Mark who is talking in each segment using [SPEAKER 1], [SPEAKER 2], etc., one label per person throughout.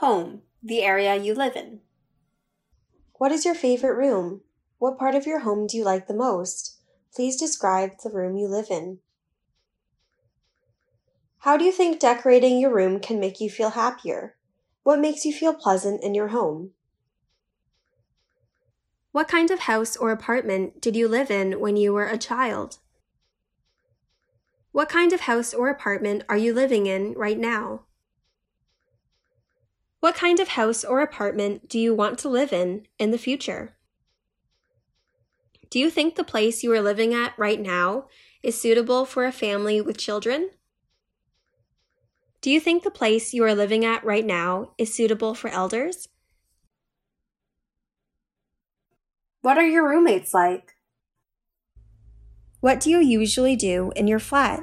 [SPEAKER 1] Home, the area you live in.
[SPEAKER 2] What is your favorite room? What part of your home do you like the most? Please describe the room you live in. How do you think decorating your room can make you feel happier? What makes you feel pleasant in your home?
[SPEAKER 1] What kind of house or apartment did you live in when you were a child? What kind of house or apartment are you living in right now? What kind of house or apartment do you want to live in the future? Do you think the place you are living at right now is suitable for a family with children? Do you think the place you are living at right now is suitable for elders? What are your roommates like? What do you usually do in your flat?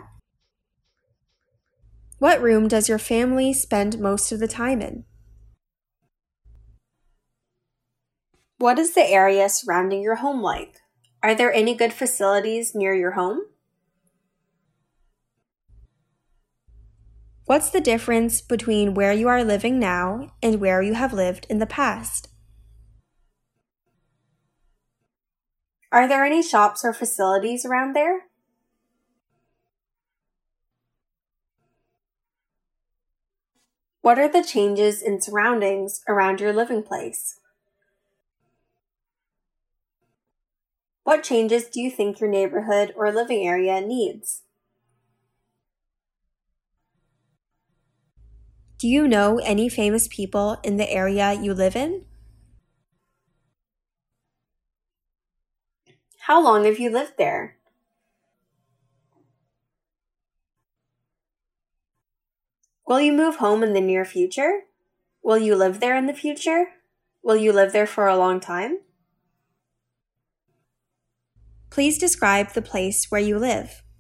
[SPEAKER 1] What room does your family spend most of the time in? What is the area surrounding your home like? Are there any good facilities near your home? What's the difference between where you are living now and where you have lived in the past? Are there any shops or facilities around there? What are the changes in surroundings around your living place? What changes do you think your neighborhood or living area needs? Do you know any famous people in the area you live in? How long have you lived there? Will you move home in the near future? Will you live there in the future? Will you live there for a long time? Please describe the place where you live.